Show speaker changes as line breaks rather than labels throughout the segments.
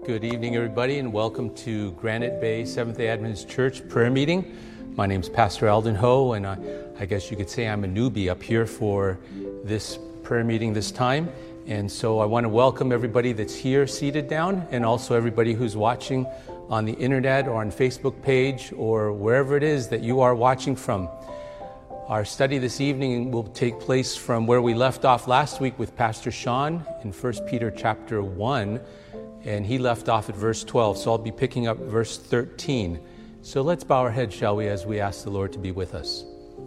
Good evening, everybody, and welcome to Granite Bay Seventh-day Adventist Church prayer meeting. My name is Pastor Alden Ho, and I guess you could say I'm a newbie up here for this prayer meeting this time. And so I want to welcome everybody that's here seated down, and also everybody who's watching on the internet or on Facebook page or wherever it is that you are watching from. Our study this evening will take place from where we left off last week with Pastor Sean in 1 Peter chapter 1. And he left off at verse 12, so I'll be picking up verse 13. So let's bow our heads, shall we, as we ask the Lord to be with us.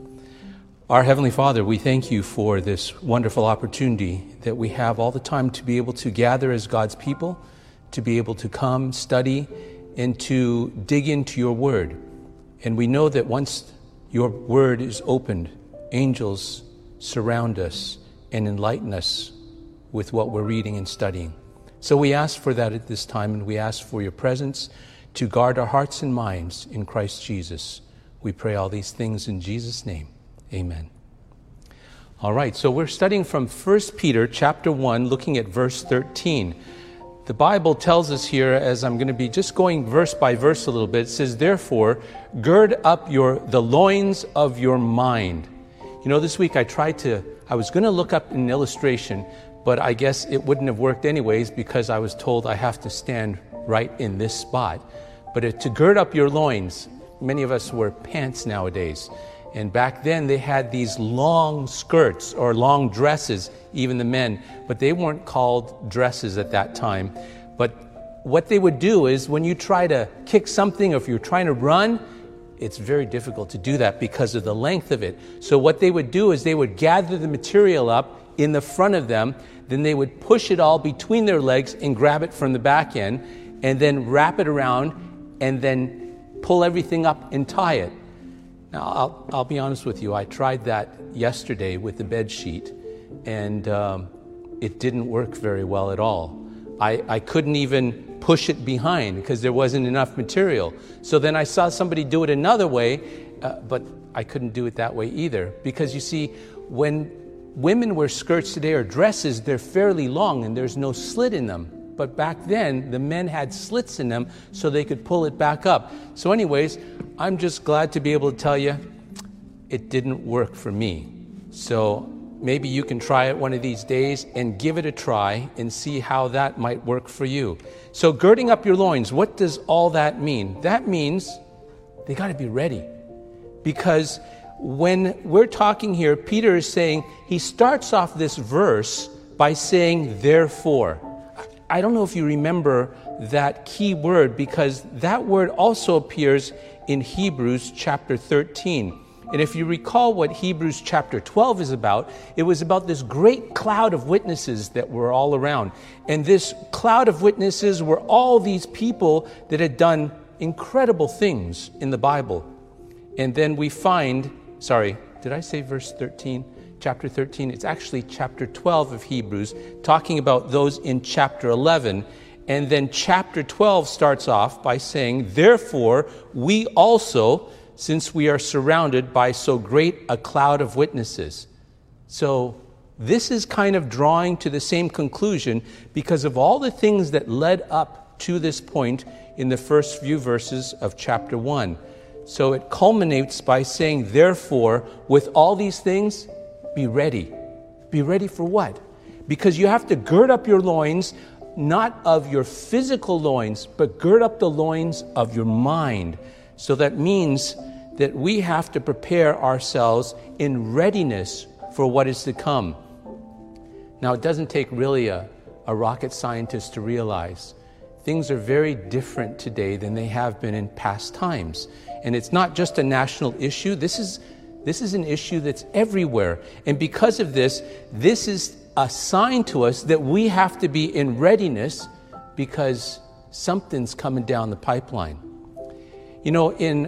Our Heavenly Father, we thank you for this wonderful opportunity that we have all the time to be able to gather as God's people, to be able to come, study, and to dig into your word. And we know that once your word is opened, angels surround us and enlighten us with what we're reading and studying. So we ask for that at this time, and we ask for your presence to guard our hearts and minds in Christ Jesus. We pray all these things in Jesus' name. Amen. All right, so we're studying from 1 Peter chapter 1, looking at verse 13. The Bible tells us here, as I'm going to be just going verse by verse a little bit, it says, "Therefore, gird up the loins of your mind." You know, this week I was going to look up an illustration, but I guess it wouldn't have worked anyways because I was told I have to stand right in this spot. But to gird up your loins, many of us wear pants nowadays. And back then they had these long skirts or long dresses, even the men, but they weren't called dresses at that time. But what they would do is when you try to kick something or if you're trying to run, it's very difficult to do that because of the length of it. So what they would do is they would gather the material up in the front of them, then they would push it all between their legs and grab it from the back end, and then wrap it around, and then pull everything up and tie it. Now, I'll be honest with you, I tried that yesterday with the bed sheet, and it didn't work very well at all. I couldn't even push it behind because there wasn't enough material. So then I saw somebody do it another way, but I couldn't do it that way either. Because you see, when women wear skirts today or dresses, they're fairly long and there's no slit in them. But back then, the men had slits in them so they could pull it back up. So anyways, I'm just glad to be able to tell you it didn't work for me. So maybe you can try it one of these days and give it a try and see how that might work for you. So girding up your loins, what does all that mean? That means they got to be ready. Because when we're talking here, Peter is saying, he starts off this verse by saying, therefore. I don't know if you remember that key word, because that word also appears in Hebrews chapter 13. And if you recall what Hebrews chapter 12 is about, it was about this great cloud of witnesses that were all around. And this cloud of witnesses were all these people that had done incredible things in the Bible. And then we find, did I say verse 13? Chapter 13, it's actually chapter 12 of Hebrews, talking about those in chapter 11. And then chapter 12 starts off by saying, therefore, we also, since we are surrounded by so great a cloud of witnesses. So this is kind of drawing to the same conclusion because of all the things that led up to this point in the first few verses of chapter 1. So it culminates by saying, therefore, with all these things, be ready. Be ready for what? Because you have to gird up your loins, not of your physical loins, but gird up the loins of your mind. So that means that we have to prepare ourselves in readiness for what is to come. Now, it doesn't take really a rocket scientist to realize things are very different today than they have been in past times. And it's not just a national issue. This is an issue that's everywhere. And because of this is a sign to us that we have to be in readiness because something's coming down the pipeline. You know, in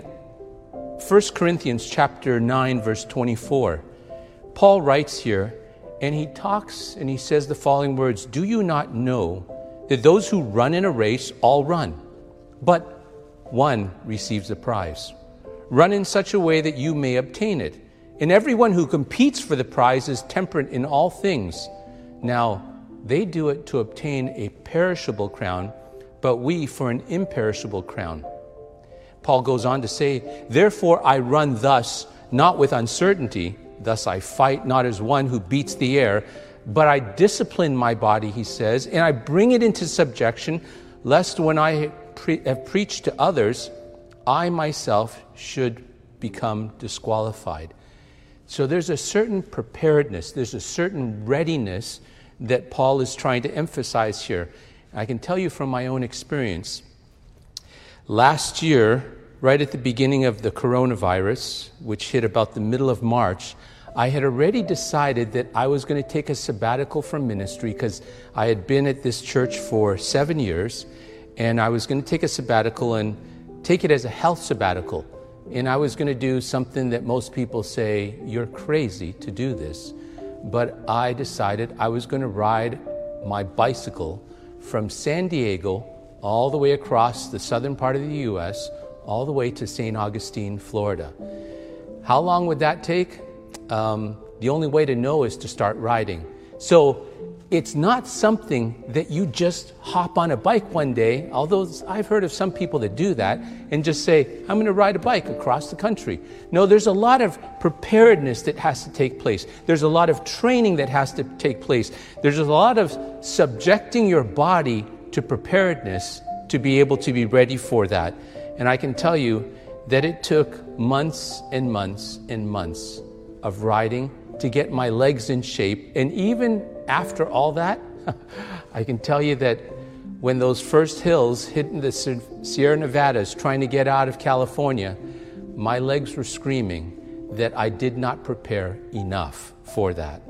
1 Corinthians chapter 9, verse 24, Paul writes here, and he talks and he says the following words, "Do you not know that those who run in a race all run, but one receives a prize? Run in such a way that you may obtain it. And everyone who competes for the prize is temperate in all things. Now, they do it to obtain a perishable crown, but we for an imperishable crown. Paul goes on to say, therefore I run thus, not with uncertainty, thus I fight not as one who beats the air, but I discipline my body, he says, and I bring it into subjection, lest when I have preached to others, I myself should become disqualified. So there's a certain preparedness, there's a certain readiness that Paul is trying to emphasize here. I can tell you from my own experience, last year, right at the beginning of the coronavirus, which hit about the middle of March, I had already decided that I was going to take a sabbatical from ministry because I had been at this church for 7 years, and I was going to take a sabbatical and take it as a health sabbatical. And I was going to do something that most people say, you're crazy to do this. But I decided I was going to ride my bicycle from San Diego all the way across the southern part of the U.S., all the way to St. Augustine, Florida. How long would that take? The only way to know is to start riding. So it's not something that you just hop on a bike one day, although I've heard of some people that do that and just say, I'm going to ride a bike across the country. No, there's a lot of preparedness that has to take place. There's a lot of training that has to take place. There's a lot of subjecting your body to preparedness to be able to be ready for that. And I can tell you that it took months and months and months of riding to get my legs in shape. And even after all that, I can tell you that when those first hills hit the Sierra Nevadas trying to get out of California, my legs were screaming that I did not prepare enough for that.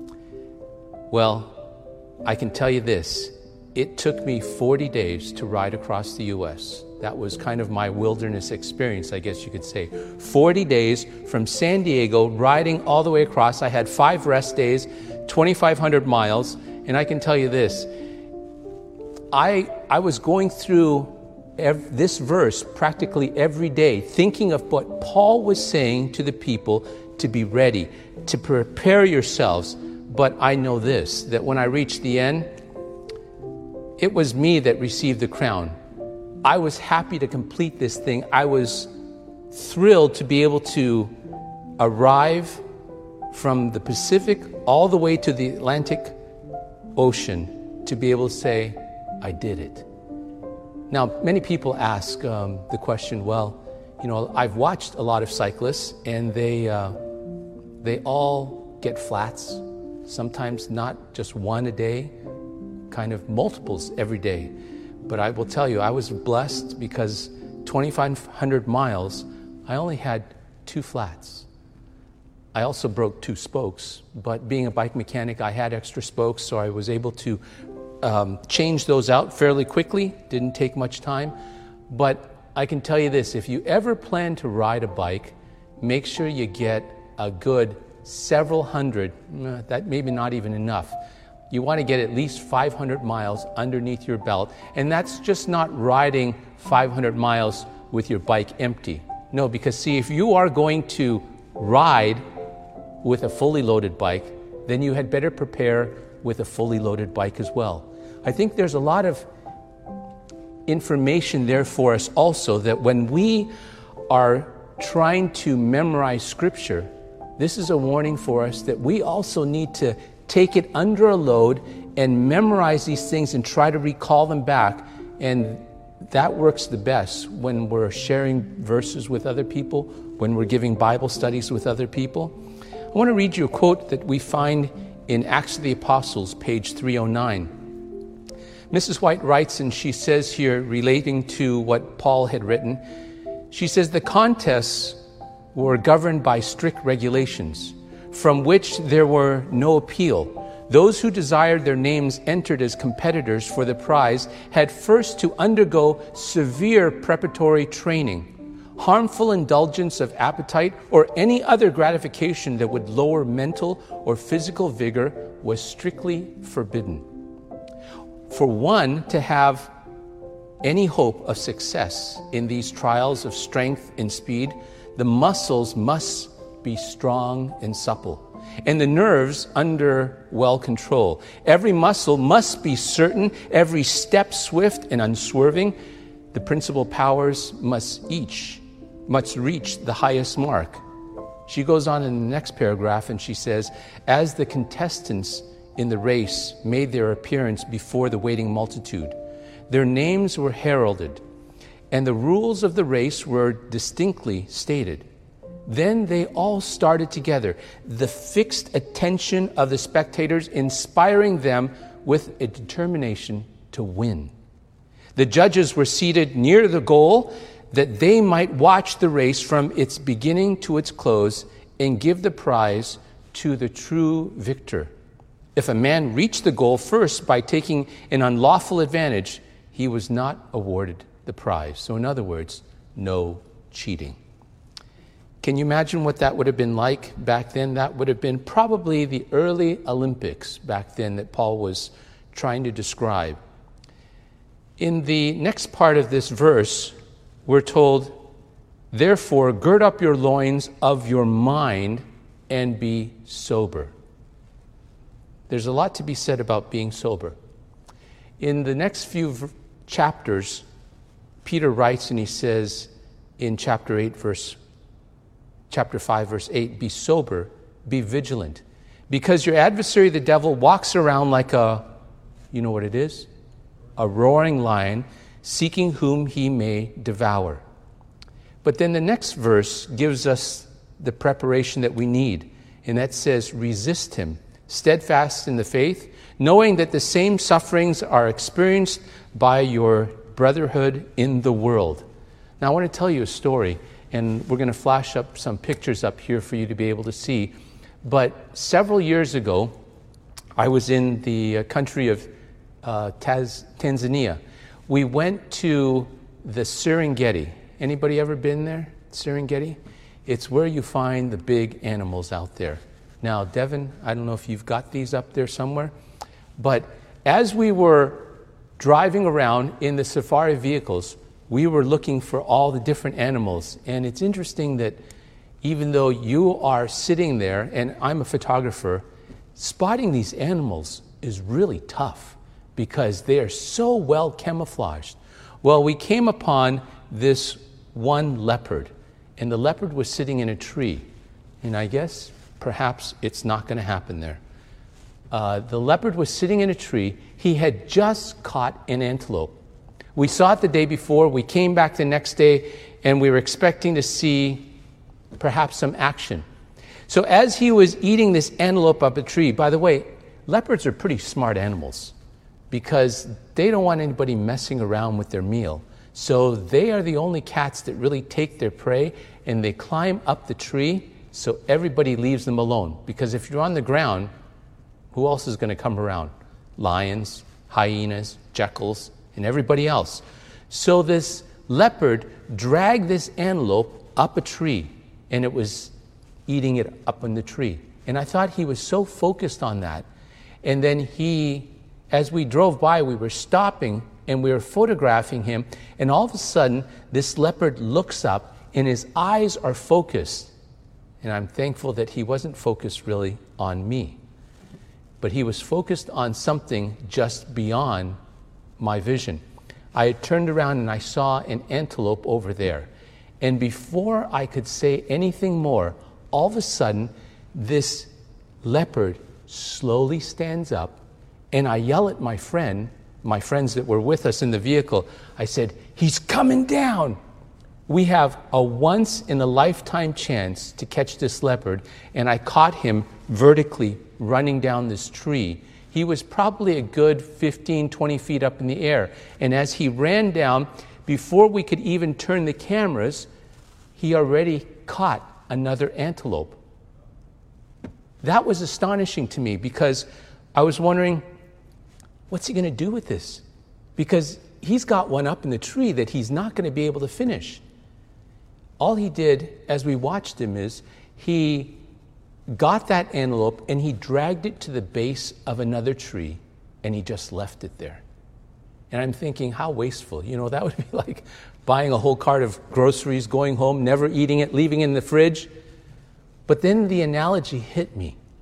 Well, I can tell you this, it took me 40 days to ride across the U.S. That was kind of my wilderness experience, I guess you could say. 40 days from San Diego, riding all the way across. I had 5 rest days, 2,500 miles, and I can tell you this. I was going through this verse practically every day, thinking of what Paul was saying to the people to be ready, to prepare yourselves. But I know this, that when I reached the end, it was me that received the crown. I was happy to complete this thing. I was thrilled to be able to arrive from the Pacific all the way to the Atlantic Ocean to be able to say, I did it. Now, many people ask the question, well, you know, I've watched a lot of cyclists and they all get flats, sometimes not just one a day, kind of multiples every day. But I will tell you, I was blessed because 2,500 miles, I only had 2 flats. I also broke 2 spokes, but being a bike mechanic, I had extra spokes, so I was able to change those out fairly quickly. Didn't take much time. But I can tell you this, if you ever plan to ride a bike, make sure you get a good several hundred, that maybe not even enough. You want to get at least 500 miles underneath your belt. And that's just not riding 500 miles with your bike empty. No, because see, if you are going to ride with a fully loaded bike, then you had better prepare with a fully loaded bike as well. I think there's a lot of information there for us also, that when we are trying to memorize Scripture, this is a warning for us that we also need to take it under a load and memorize these things and try to recall them back. And that works the best when we're sharing verses with other people, when we're giving Bible studies with other people. I want to read you a quote that we find in Acts of the Apostles, page 309. Mrs. White writes, and she says here, relating to what Paul had written, she says, the contests were governed by strict regulations, from which there were no appeal. Those who desired their names entered as competitors for the prize had first to undergo severe preparatory training. Harmful indulgence of appetite or any other gratification that would lower mental or physical vigor was strictly forbidden. For one to have any hope of success in these trials of strength and speed, the muscles must be strong and supple. and the nerves under well control. Every muscle must be certain, every step swift and unswerving. The principal powers must reach the highest mark. She goes on in the next paragraph and she says, as the contestants in the race made their appearance before the waiting multitude, their names were heralded, and the rules of the race were distinctly stated. Then they all started together, the fixed attention of the spectators inspiring them with a determination to win. The judges were seated near the goal that they might watch the race from its beginning to its close and give the prize to the true victor. If a man reached the goal first by taking an unlawful advantage, he was not awarded the prize. So in other words, no cheating. Can you imagine what that would have been like back then? That would have been probably the early Olympics back then that Paul was trying to describe. In the next part of this verse, we're told, therefore, gird up your loins of your mind and be sober. There's a lot to be said about being sober. In the next few chapters, Peter writes and he says in chapter 5, verse 8, be sober, be vigilant, because your adversary, the devil, walks around like you know what it is? A roaring lion, seeking whom he may devour. But then the next verse gives us the preparation that we need, and that says, resist him, steadfast in the faith, knowing that the same sufferings are experienced by your brotherhood in the world. Now I want to tell you a story, and we're going to flash up some pictures up here for you to be able to see. But several years ago, I was in the country of Tanzania. We went to the Serengeti. Anybody ever been there, Serengeti? It's where you find the big animals out there. Now, Devin, I don't know if you've got these up there somewhere, but as we were driving around in the safari vehicles, we were looking for all the different animals. And it's interesting that even though you are sitting there, and I'm a photographer, spotting these animals is really tough because they are so well camouflaged. Well, we came upon this one leopard, and the leopard was sitting in a tree. And I guess perhaps it's not going to happen there. The leopard was sitting in a tree. He had just caught an antelope. We saw it the day before. We came back the next day, and we were expecting to see perhaps some action. So as he was eating this antelope up a tree, by the way, leopards are pretty smart animals because they don't want anybody messing around with their meal. So they are the only cats that really take their prey, and they climb up the tree so everybody leaves them alone. Because if you're on the ground, who else is going to come around? Lions, hyenas, jackals, and everybody else. So this leopard dragged this antelope up a tree, and it was eating it up in the tree. And I thought he was so focused on that. And then as we drove by, we were stopping and we were photographing him, and all of a sudden, this leopard looks up and his eyes are focused. And I'm thankful that he wasn't focused really on me, but he was focused on something just beyond my vision. I had turned around and I saw an antelope over there. And before I could say anything more, all of a sudden, this leopard slowly stands up, and I yell at my friends that were with us in the vehicle. I said, "He's coming down." We have a once-in-a-lifetime chance to catch this leopard, and I caught him vertically running down this tree. He was probably a good 15, 20 feet up in the air. And as he ran down, before we could even turn the cameras, he already caught another antelope. That was astonishing to me because I was wondering, what's he going to do with this? Because he's got one up in the tree that he's not going to be able to finish. All he did as we watched him is he got that antelope and he dragged it to the base of another tree and he just left it there. And I'm thinking, how wasteful. You know, that would be like buying a whole cart of groceries, going home, never eating it, leaving it in the fridge. But then the analogy hit me.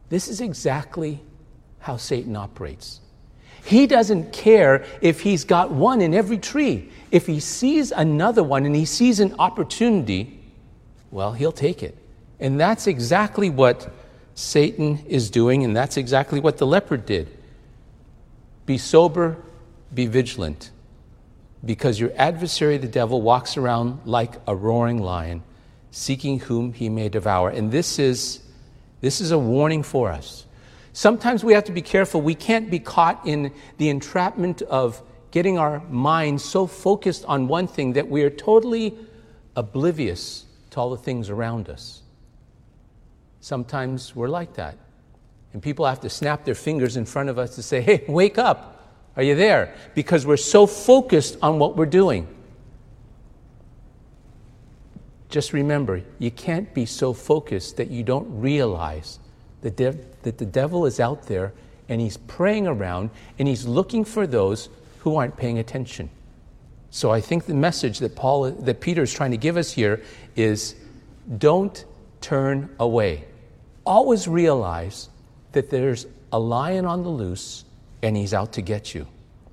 This is exactly how Satan operates. He doesn't care if he's got one in every tree. If he sees another one and he sees an opportunity, well, he'll take it. And that's exactly what Satan is doing, and that's exactly what the leopard did. Be sober, be vigilant, because your adversary, the devil, walks around like a roaring lion, seeking whom he may devour. And this is a warning for us. Sometimes we have to be careful. We can't be caught in the entrapment of getting our minds so focused on one thing that we are totally oblivious to all the things around us. Sometimes we're like that. And people have to snap their fingers in front of us to say, hey, wake up. Are you there? Because we're so focused on what we're doing. Just remember, you can't be so focused that you don't realize that the devil is out there and he's preying around and he's looking for those who aren't paying attention. So I think the message that Peter is trying to give us here is don't turn away. Always realize that there's a lion on the loose and he's out to get you.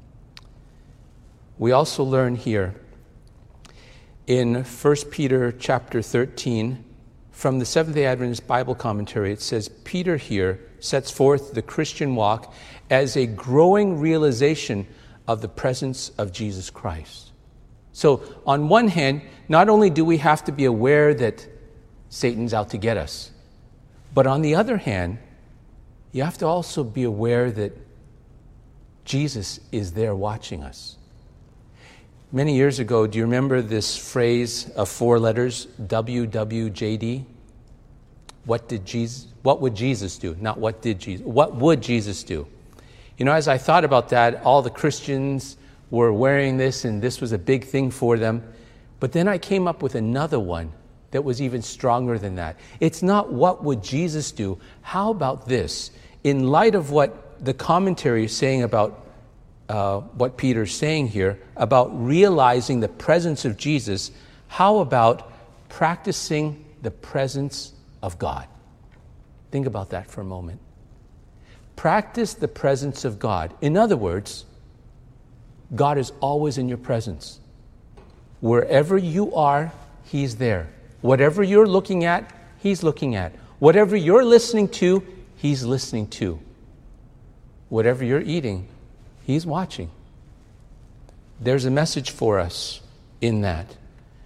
We also learn here in 1 Peter chapter 13, from the Seventh-day Adventist Bible Commentary, it says, Peter here sets forth the Christian walk as a growing realization of the presence of Jesus Christ. So, on one hand, not only do we have to be aware that Satan's out to get us, but on the other hand, you have to also be aware that Jesus is there watching us. Many years ago, do you remember this phrase of 4 letters, WWJD? What would Jesus do? Not what did Jesus, what would Jesus do? You know, as I thought about that, all the Christians were wearing this and this was a big thing for them. But then I came up with another one that was even stronger than that. It's not what would Jesus do. How about this? In light of what the commentary is saying about what Peter's saying here, about realizing the presence of Jesus, how about practicing the presence of God? Think about that for a moment. Practice the presence of God. In other words, God is always in your presence. Wherever you are, He's there. Whatever you're looking at, He's looking at. Whatever you're listening to, He's listening to. Whatever you're eating, He's watching. There's a message for us in that.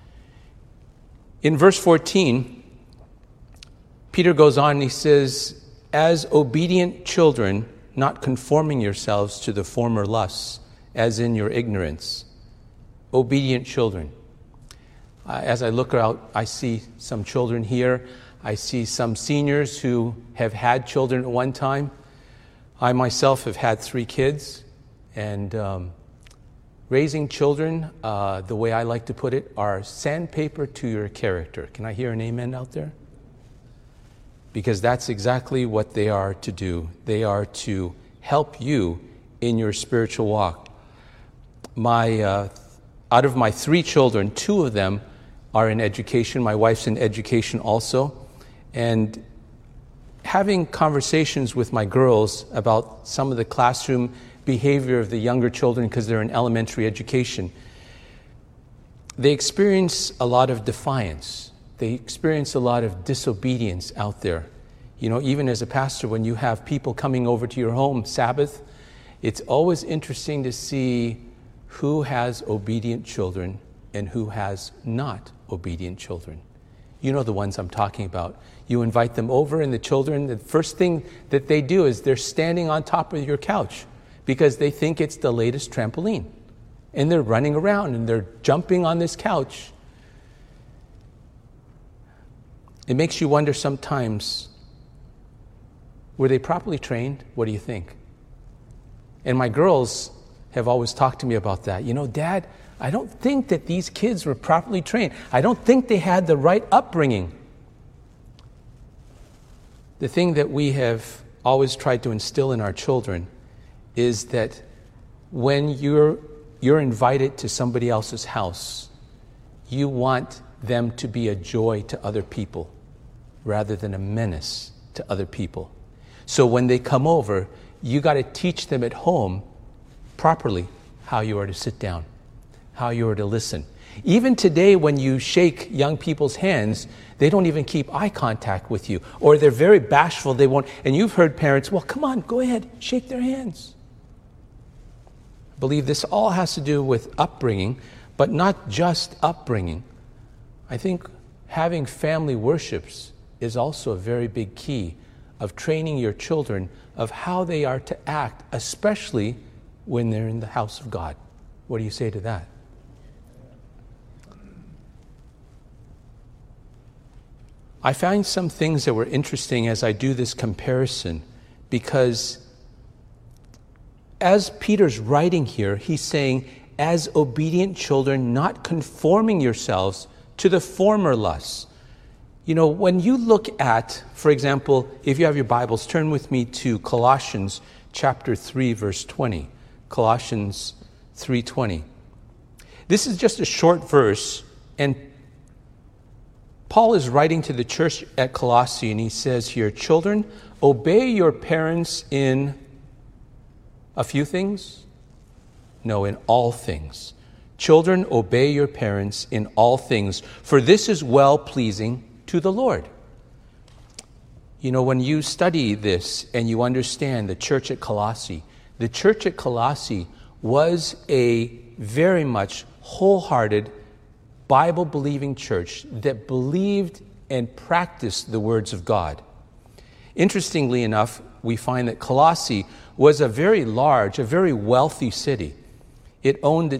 In verse 14, Peter goes on and he says, as obedient children, not conforming yourselves to the former lusts, as in your ignorance. Obedient children. As I look out, I see some children here. I see some seniors who have had children at one time. I myself have had 3 kids. And raising children, the way I like to put it, are sandpaper to your character. Can I hear an amen out there? Because that's exactly what they are to do. They are to help you in your spiritual walk. Out of my 3 children, 2 of them are in education. My wife's in education also. And having conversations with my girls about some of the classroom behavior of the younger children, because they're in elementary education, they experience a lot of defiance. They experience a lot of disobedience out there. You know, even as a pastor, when you have people coming over to your home Sabbath, it's always interesting to see who has obedient children and who has not obedient children. You know the ones I'm talking about. You invite them over, and the children, the first thing that they do is they're standing on top of your couch because they think it's the latest trampoline. And they're running around and they're jumping on this couch. It makes you wonder sometimes, were they properly trained? What do you think? And my girls have always talked to me about that. You know, Dad, I don't think that these kids were properly trained. I don't think they had the right upbringing. The thing that we have always tried to instill in our children is that when you're invited to somebody else's house, you want them to be a joy to other people rather than a menace to other people. So when they come over, you got to teach them at home properly how you are to sit down, how you are to listen. Even today, when you shake young people's hands, they don't even keep eye contact with you, or they're very bashful. They won't. And you've heard parents, well, come on, go ahead, shake their hands. I believe this all has to do with upbringing, but not just upbringing. I think having family worships is also a very big key of training your children of how they are to act, especially when they're in the house of God. What do you say to that? I find some things that were interesting as I do this comparison, because as Peter's writing here, he's saying, as obedient children, not conforming yourselves to the former lusts. You know, when you look at, for example, if you have your Bibles, turn with me to Colossians chapter 3, verse 20. Colossians 3:20. This is just a short verse, and Paul is writing to the church at Colossae, and he says here, children, obey your parents in a few things? No, in all things. Children, obey your parents in all things, for this is well-pleasing to the Lord. You know, when you study this and you understand the church at Colossae was a very much wholehearted, Bible-believing church that believed and practiced the words of God. Interestingly enough, we find that Colossae was a very large, a very wealthy city. It owns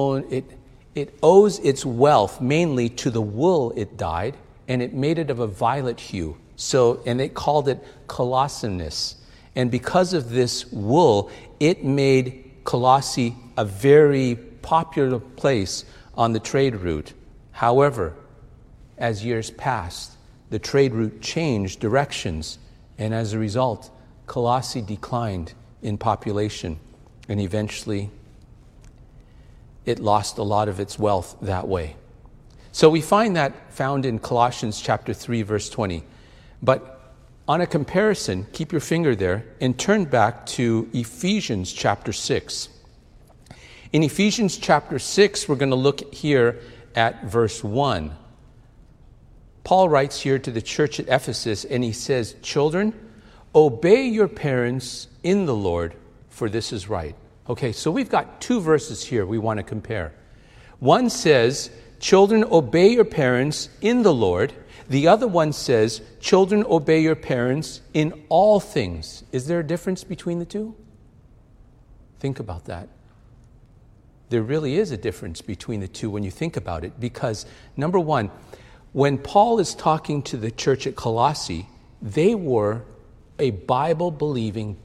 its wealth mainly to the wool it dyed, and it made it of a violet hue. And they called it colossinus. And because of this wool, it made Colossae a very popular place on the trade route. However, as years passed, the trade route changed directions, and as a result, Colossae declined in population, and eventually it lost a lot of its wealth that way. So we find that found in Colossians chapter 3, verse 20. But on a comparison, keep your finger there and turn back to Ephesians chapter 6. In Ephesians chapter 6, we're going to look here at verse 1. Paul writes here to the church at Ephesus, and he says, children, obey your parents in the Lord, for this is right. Okay, so we've got two verses here we want to compare. One says, children, obey your parents in the Lord. The other one says, children, obey your parents in all things. Is there a difference between the two? Think about that. There really is a difference between the two when you think about it, because number one, when Paul is talking to the church at Colossae, they were a Bible-believing,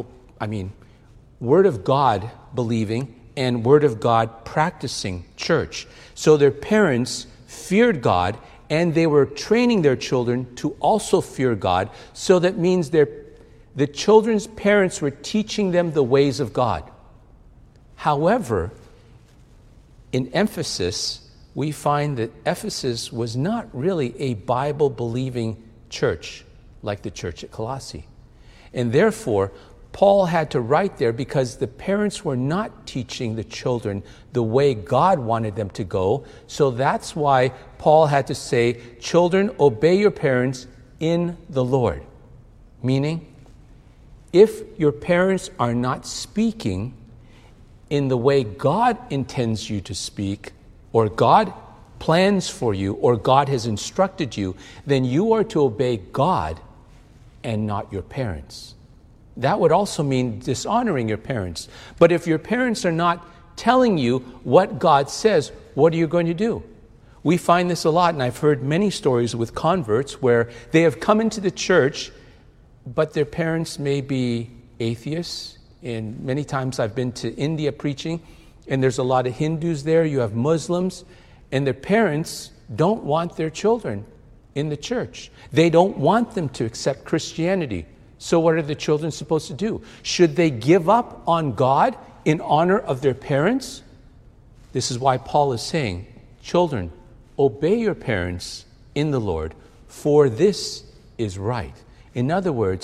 Word of God believing and Word of God practicing church. So their parents feared God, and they were training their children to also fear God. So that means the children's parents were teaching them the ways of God. However, in Ephesus, we find that Ephesus was not really a Bible-believing church like the church at Colossae. And therefore, Paul had to write there because the parents were not teaching the children the way God wanted them to go. So that's why Paul had to say, children, obey your parents in the Lord. Meaning, if your parents are not speaking in the way God intends you to speak, or God plans for you, or God has instructed you, then you are to obey God and not your parents. That would also mean dishonoring your parents. But if your parents are not telling you what God says, what are you going to do? We find this a lot, and I've heard many stories with converts where they have come into the church, but their parents may be atheists. And many times I've been to India preaching, and there's a lot of Hindus there. You have Muslims, and their parents don't want their children in the church. They don't want them to accept Christianity. So what are the children supposed to do? Should they give up on God in honor of their parents? This is why Paul is saying, children, obey your parents in the Lord, for this is right. In other words,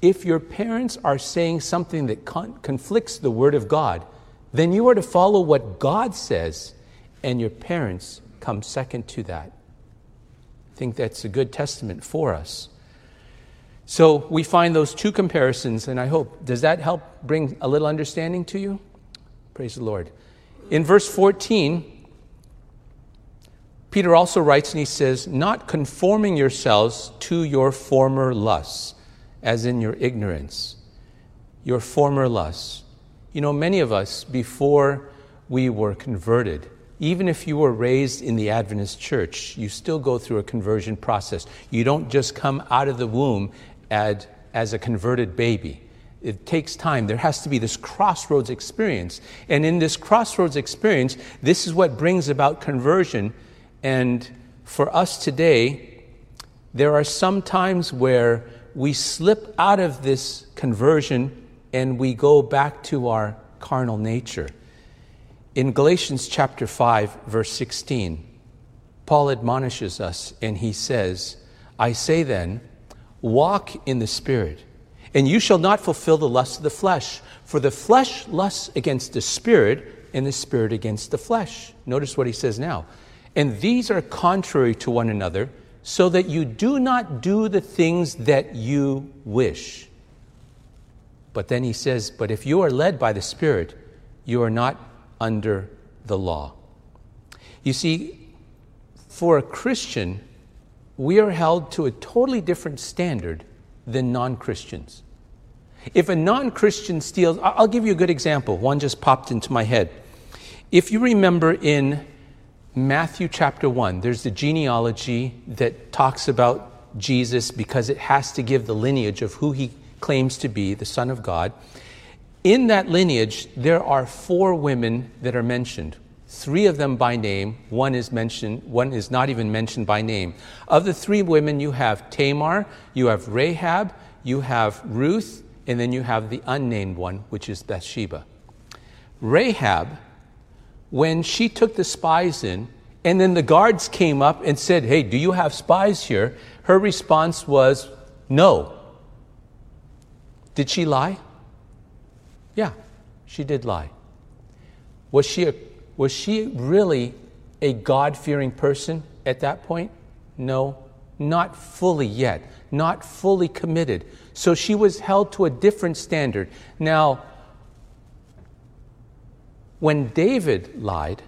if your parents are saying something that conflicts the Word of God, then you are to follow what God says, and your parents come second to that. I think that's a good testament for us. So we find those two comparisons, and I hope, does that help bring a little understanding to you? Praise the Lord. In verse 14, Peter also writes, and he says, not conforming yourselves to your former lusts, as in your ignorance. Your former lusts. You know, many of us, before we were converted, even if you were raised in the Adventist church, you still go through a conversion process. You don't just come out of the womb as a converted baby. It takes time. There has to be this crossroads experience. And in this crossroads experience, this is what brings about conversion. And for us today, there are some times where we slip out of this conversion and we go back to our carnal nature. In Galatians chapter 5, verse 16, Paul admonishes us and he says, I say then, walk in the Spirit, and you shall not fulfill the lust of the flesh. For the flesh lusts against the Spirit, and the Spirit against the flesh. Notice what he says now. And these are contrary to one another, so that you do not do the things that you wish. But then he says, but if you are led by the Spirit, you are not under the law. You see, for a Christian, we are held to a totally different standard than non-Christians. If a non-Christian steals, I'll give you a good example. One just popped into my head. If you remember in Matthew chapter 1, there's the genealogy that talks about Jesus because it has to give the lineage of who he claims to be, the Son of God. In that lineage, there are 4 women that are mentioned. 3 of them by name, one is not even mentioned by name. Of the 3 women, you have Tamar, you have Rahab, you have Ruth, and then you have the unnamed one, which is Bathsheba. Rahab, when she took the spies in, and then the guards came up and said, hey, do you have spies here? Her response was, no. Did she lie? Yeah, she did lie. Was she really a God-fearing person at that point? No, not fully yet, not fully committed. So she was held to a different standard. Now, when David lied,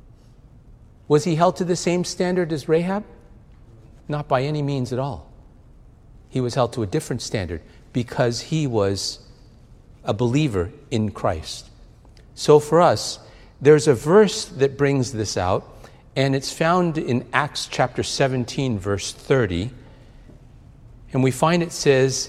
was he held to the same standard as Rahab? Not by any means at all. He was held to a different standard because he was a believer in Christ. So for us, there's a verse that brings this out, and it's found in Acts chapter 17, verse 30. And we find it says,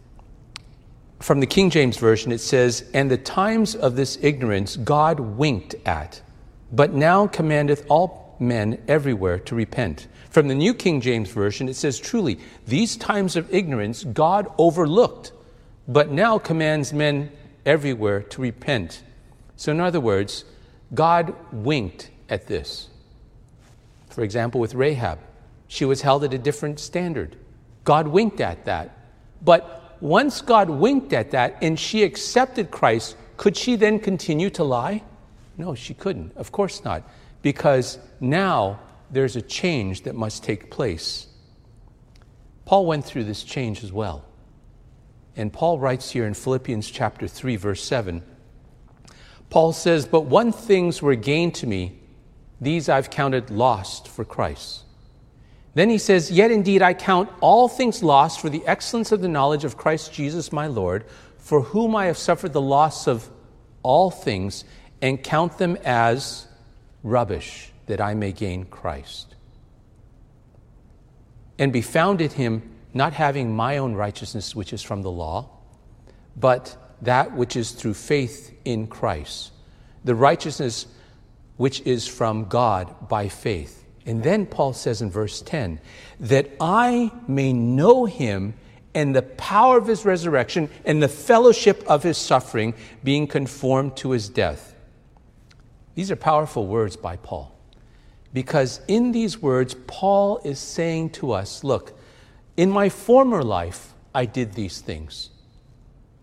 from the King James Version, it says, and the times of this ignorance God winked at, but now commandeth all men everywhere to repent. From the New King James Version, it says, truly, these times of ignorance God overlooked, but now commands men everywhere to repent. So in other words, God winked at this. For example, with Rahab, she was held at a different standard. God winked at that. But once God winked at that and she accepted Christ, could she then continue to lie? No, she couldn't. Of course not. Because now there's a change that must take place. Paul went through this change as well. And Paul writes here in Philippians chapter 3, verse 7, Paul says, but one things were gained to me, these I've counted lost for Christ. Then he says, yet indeed I count all things lost for the excellence of the knowledge of Christ Jesus my Lord, for whom I have suffered the loss of all things, and count them as rubbish, that I may gain Christ. And be found in him, not having my own righteousness, which is from the law, but that which is through faith in Christ, the righteousness which is from God by faith. And then Paul says in verse 10, that I may know him and the power of his resurrection and the fellowship of his suffering, being conformed to his death. These are powerful words by Paul, because in these words, Paul is saying to us, look, in my former life, I did these things.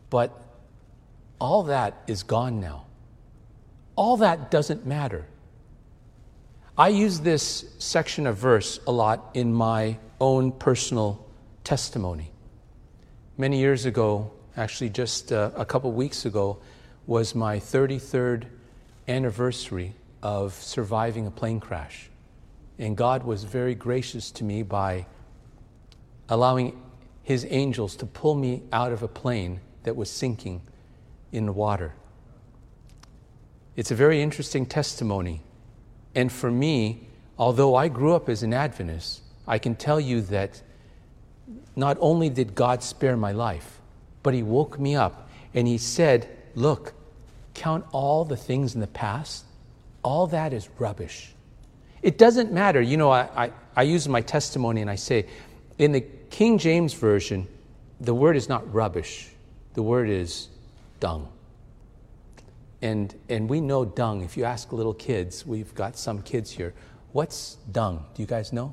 But all that is gone now. All that doesn't matter. I use this section of verse a lot in my own personal testimony. Many years ago, actually just a couple weeks ago, was my 33rd anniversary of surviving a plane crash. And God was very gracious to me by allowing His angels to pull me out of a plane that was sinking in the water. It's a very interesting testimony. And for me, although I grew up as an Adventist, I can tell you that not only did God spare my life, but He woke me up and He said, look, count all the things in the past. All that is rubbish. It doesn't matter. You know, I use my testimony and I say, in the King James Version, the word is not rubbish. The word is dung. And we know dung. If you ask little kids, we've got some kids here, what's dung? Do you guys know?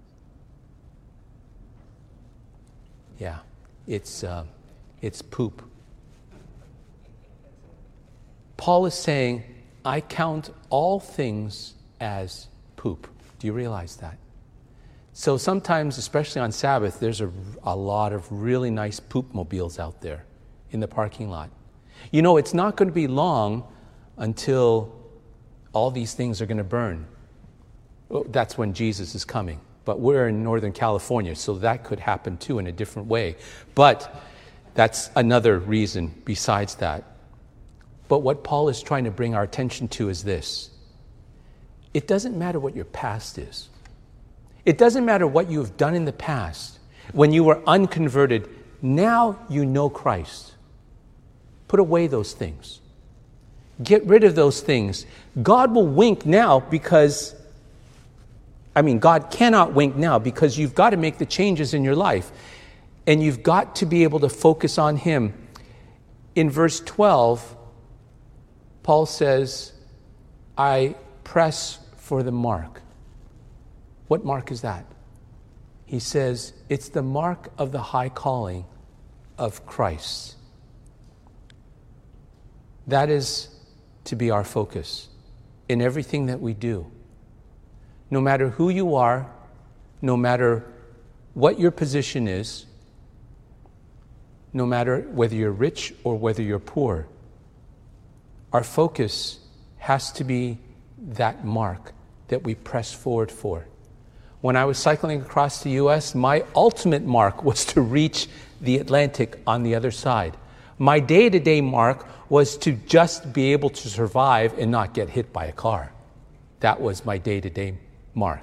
Yeah, it's poop. Paul is saying, I count all things as poop. Do you realize that? So sometimes, especially on Sabbath, there's a lot of really nice poop mobiles out there in the parking lot. You know, it's not going to be long until all these things are going to burn. Well, that's when Jesus is coming. But we're in Northern California, so that could happen too in a different way. But that's another reason besides that. But what Paul is trying to bring our attention to is this. It doesn't matter what your past is. It doesn't matter what you have done in the past. When you were unconverted, now you know Christ. Put away those things. Get rid of those things. God will wink now because, God cannot wink now because you've got to make the changes in your life. And you've got to be able to focus on Him. In verse 12, Paul says, I press for the mark. What mark is that? He says, it's the mark of the high calling of Christ. That is to be our focus in everything that we do. No matter who you are, no matter what your position is, no matter whether you're rich or whether you're poor, our focus has to be that mark that we press forward for. When I was cycling across the U.S., my ultimate mark was to reach the Atlantic on the other side. My day-to-day mark was to just be able to survive and not get hit by a car. That was my day-to-day mark.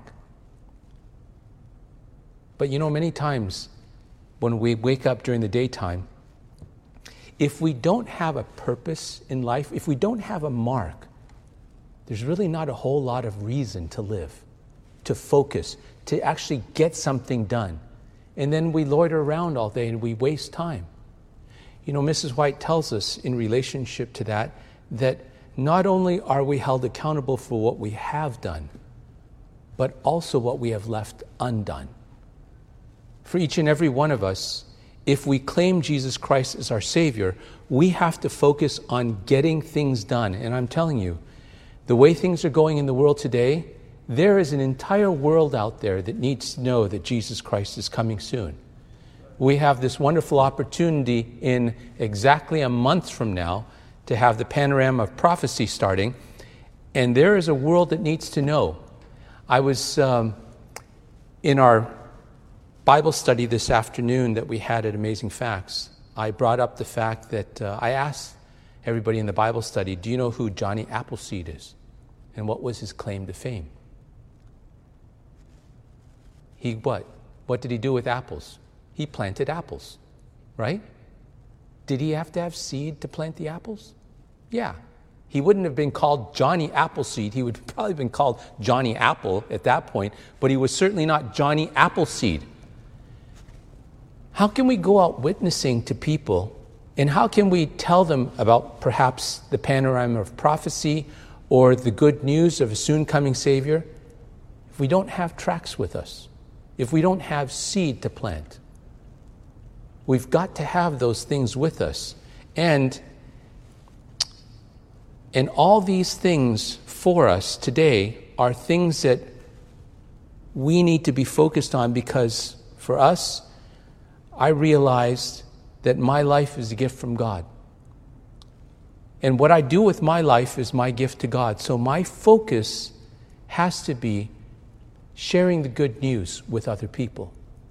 But you know, many times when we wake up during the daytime, if we don't have a purpose in life, if we don't have a mark, there's really not a whole lot of reason to live, to focus, to actually get something done. And then we loiter around all day and we waste time. You know, Mrs. White tells us in relationship to that not only are we held accountable for what we have done, but also what we have left undone. For each and every one of us, if we claim Jesus Christ as our Savior, we have to focus on getting things done. And I'm telling you, the way things are going in the world today, there is an entire world out there that needs to know that Jesus Christ is coming soon. We have this wonderful opportunity in exactly a month from now to have the Panorama of Prophecy starting, and there is a world that needs to know. I was in our Bible study this afternoon that we had at Amazing Facts. I brought up the fact that I asked everybody in the Bible study, do you know who Johnny Appleseed is? And what was his claim to fame? He what? What did he do with apples? He planted apples, right? Did he have to have seed to plant the apples? Yeah. He wouldn't have been called Johnny Appleseed. He would have probably been called Johnny Apple at that point, but he was certainly not Johnny Appleseed. How can we go out witnessing to people, and how can we tell them about perhaps the Panorama of Prophecy or the good news of a soon coming Savior if we don't have tracts with us, if we don't have seed to plant? We've got to have those things with us. And all these things for us today are things that we need to be focused on, because for us, I realized that my life is a gift from God. And what I do with my life is my gift to God. So my focus has to be sharing the good news with other people.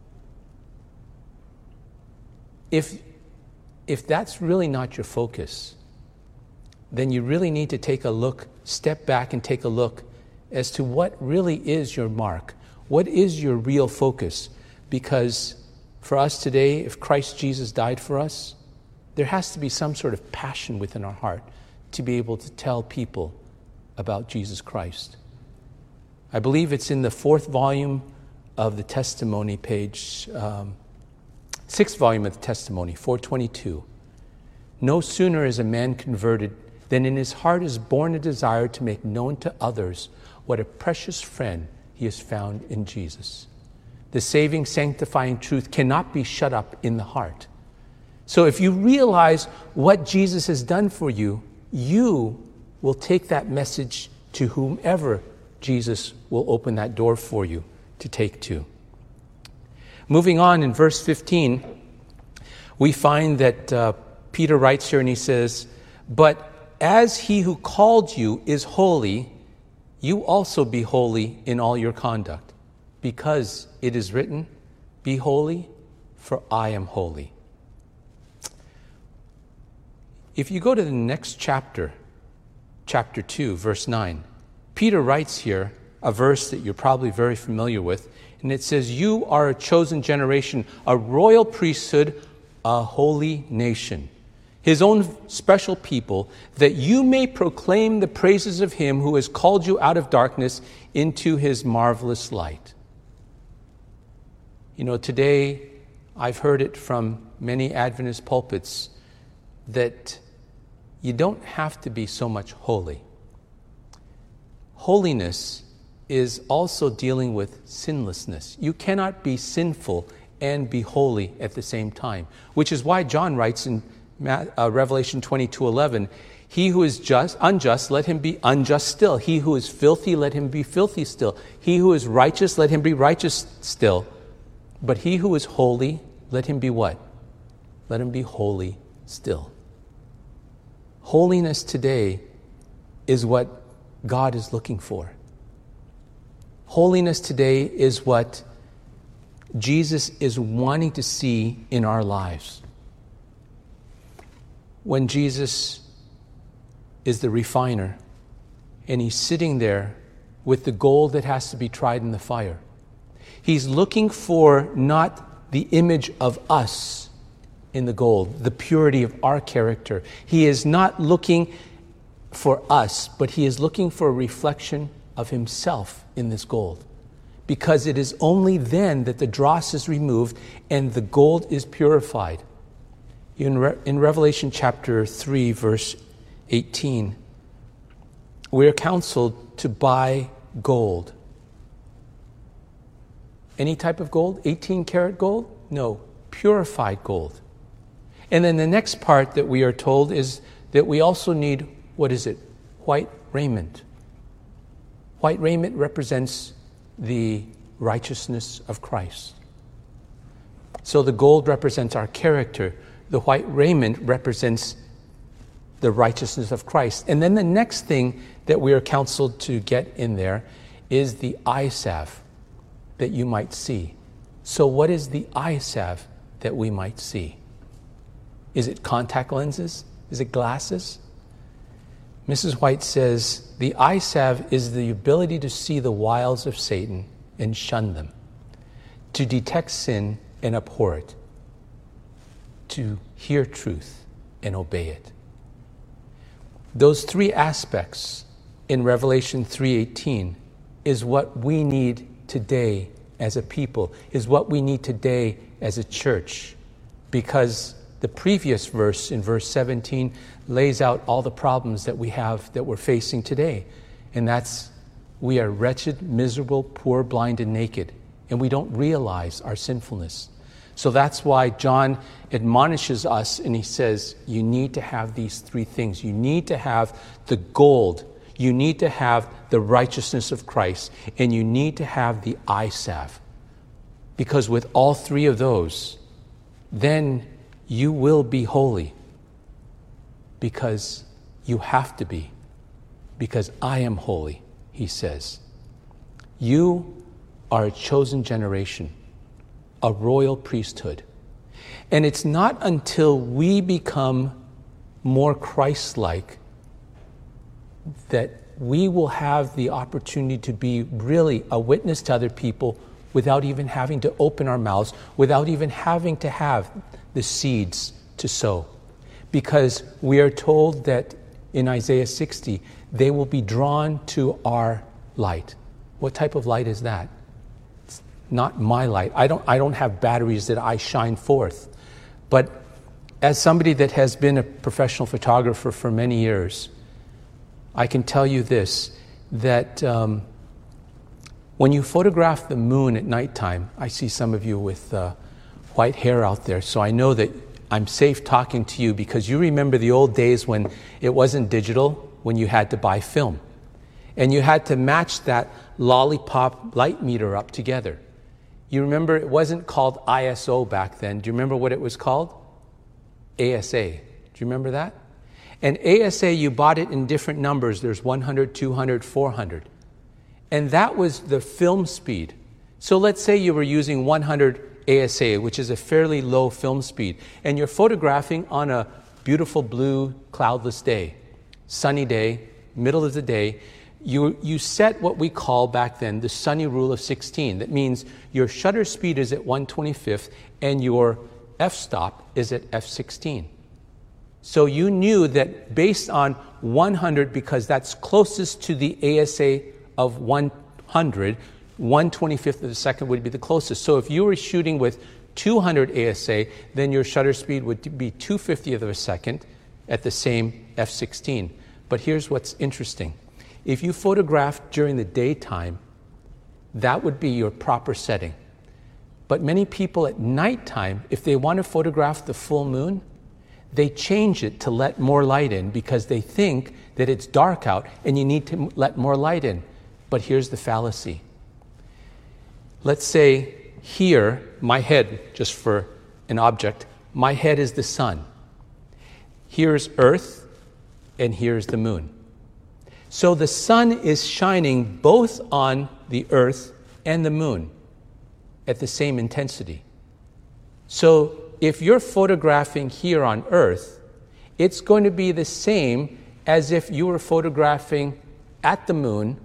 If that's really not your focus, then you really need to take a look, step back and take a look as to what really is your mark. What is your real focus? Because for us today, if Christ Jesus died for us, there has to be some sort of passion within our heart to be able to tell people about Jesus Christ. I believe it's in the 4th volume of the testimony, page 6th volume of the testimony, 422. No sooner is a man converted than in his heart is born a desire to make known to others what a precious friend he has found in Jesus. The saving, sanctifying truth cannot be shut up in the heart. So if you realize what Jesus has done for you, you will take that message to whomever Jesus will open that door for you to take to. Moving on in verse 15, we find that Peter writes here and he says, "But as he who called you is holy, you also be holy in all your conduct, because it is written, 'Be holy, for I am holy.'" If you go to the next chapter, chapter 2, verse 9, Peter writes here a verse that you're probably very familiar with, and it says, "You are a chosen generation, a royal priesthood, a holy nation, his own special people, that you may proclaim the praises of him who has called you out of darkness into his marvelous light." You know, today I've heard it from many Adventist pulpits that you don't have to be so much holy. Holiness is also dealing with sinlessness. You cannot be sinful and be holy at the same time, which is why John writes in Revelation 22:11, "He who is unjust, let him be unjust still. He who is filthy, let him be filthy still. He who is righteous, let him be righteous still. But he who is holy, let him be" what? Let him be holy still. Holiness today is what God is looking for. Holiness today is what Jesus is wanting to see in our lives. When Jesus is the refiner and he's sitting there with the gold that has to be tried in the fire, he's looking for not the image of us in the gold, the purity of our character. He is not looking for us, but he is looking for a reflection of himself in this gold. Because it is only then that the dross is removed and the gold is purified. In Revelation chapter 3, verse 18, we are counseled to buy gold. Any type of gold? 18-karat gold? No, purified gold. And then the next part that we are told is that we also need, what is it? White raiment. White raiment represents the righteousness of Christ. So the gold represents our character. The white raiment represents the righteousness of Christ. And then the next thing that we are counseled to get in there is the eye salve that you might see. So what is the eye salve that we might see? Is it contact lenses? Is it glasses? Mrs. White says, the eye salve is the ability to see the wiles of Satan and shun them, to detect sin and abhor it, to hear truth and obey it. Those three aspects in Revelation 3:18 is what we need today as a people, is what we need today as a church, because the previous verse, in verse 17, lays out all the problems that we have, that we're facing today. And that's, we are wretched, miserable, poor, blind, and naked. And we don't realize our sinfulness. So that's why John admonishes us and he says, you need to have these three things. You need to have the gold. You need to have the righteousness of Christ. And you need to have the eye salve. Because with all three of those, then you will be holy. Because you have to be. Because I am holy, he says. You are a chosen generation, a royal priesthood. And it's not until we become more Christ-like that we will have the opportunity to be really a witness to other people without even having to open our mouths, without even having to have the seeds to sow. Because we are told that in Isaiah 60, they will be drawn to our light. What type of light is that? It's not my light. I don't have batteries that I shine forth. But as somebody that has been a professional photographer for many years, I can tell you this, that when you photograph the moon at nighttime, I see some of you with white hair out there, so I know that I'm safe talking to you because you remember the old days when it wasn't digital, when you had to buy film. And you had to match that lollipop light meter up together. You remember it wasn't called ISO back then. Do you remember what it was called? ASA. Do you remember that? And ASA, you bought it in different numbers. There's 100, 200, 400. And that was the film speed. So let's say you were using 100 ASA, which is a fairly low film speed, and you're photographing on a beautiful blue cloudless day, sunny day, middle of the day. You set what we call back then the sunny rule of 16. That means your shutter speed is at 1/25 and your f-stop is at f16. So you knew that based on 100, because that's closest to the ASA of 100, 1/25 of a second would be the closest. So if you were shooting with 200 ASA, then your shutter speed would be 2/50 of a second at the same f16. But here's what's interesting. If you photographed during the daytime, that would be your proper setting. But many people at nighttime, if they want to photograph the full moon, they change it to let more light in because they think that it's dark out and you need to let more light in. But here's the fallacy. Let's say here, my head, just for an object, my head is the sun. Here's Earth, and here's the moon. So the sun is shining both on the Earth and the moon at the same intensity. So if you're photographing here on Earth, it's going to be the same as if you were photographing at the moon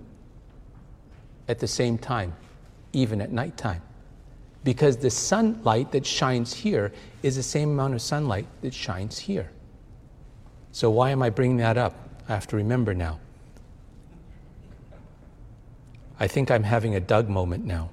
at the same time, even at nighttime. Because the sunlight that shines here is the same amount of sunlight that shines here. So why am I bringing that up? I have to remember now. I think I'm having a Doug moment now.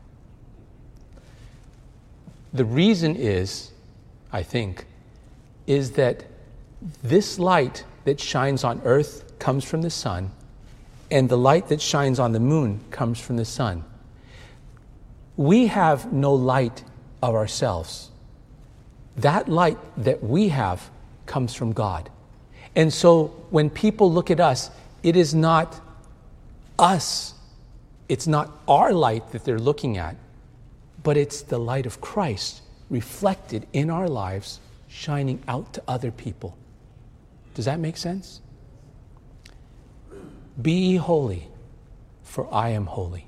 The reason is, I think, is that this light that shines on Earth comes from the sun, and the light that shines on the moon comes from the sun. We have no light of ourselves. That light that we have comes from God. And so when people look at us, it is not us. It's not our light that they're looking at, but it's the light of Christ reflected in our lives, shining out to other people. Does that make sense? Be ye holy, for I am holy.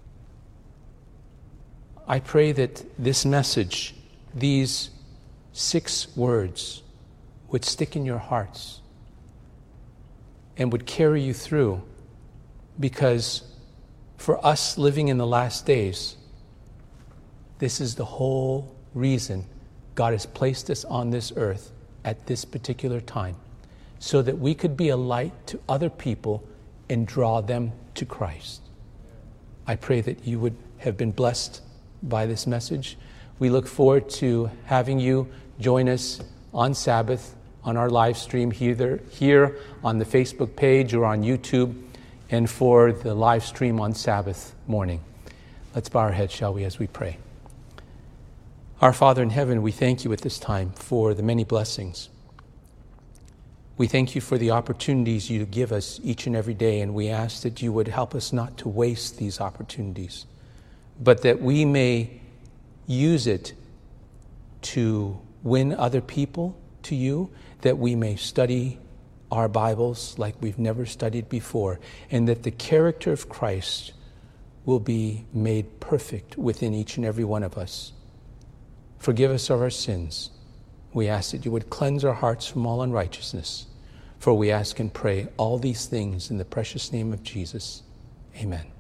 I pray that this message, these 6 words, would stick in your hearts and would carry you through, because for us living in the last days, this is the whole reason God has placed us on this earth at this particular time, so that we could be a light to other people and draw them to Christ. I pray that you would have been blessed by this message. We look forward to having you join us on Sabbath on our live stream either here on the Facebook page or on YouTube, and for the live stream on Sabbath morning. Let's bow our heads, shall we, as we pray. Our Father in heaven, we thank you at this time for the many blessings. We thank you for the opportunities you give us each and every day, and we ask that you would help us not to waste these opportunities, but that we may use it to win other people to you, that we may study our Bibles like we've never studied before, and that the character of Christ will be made perfect within each and every one of us. Forgive us of our sins. We ask that you would cleanse our hearts from all unrighteousness. For we ask and pray all these things in the precious name of Jesus. Amen.